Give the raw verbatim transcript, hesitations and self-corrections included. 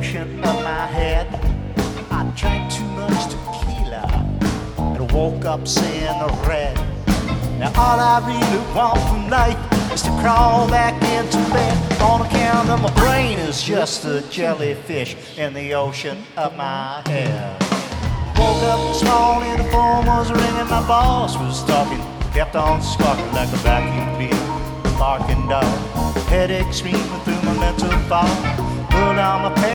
ocean of my head. I drank too much tequila and woke up seeing red. Now all I really want from life is to crawl back into bed, on account of my brain is just a jellyfish in the ocean of my head. Woke up this morning, the phone was ringing, my boss was talking, kept on squawking like a vacuum cleaner, barking dog, headache screaming through my mental fog, pulled on my pants.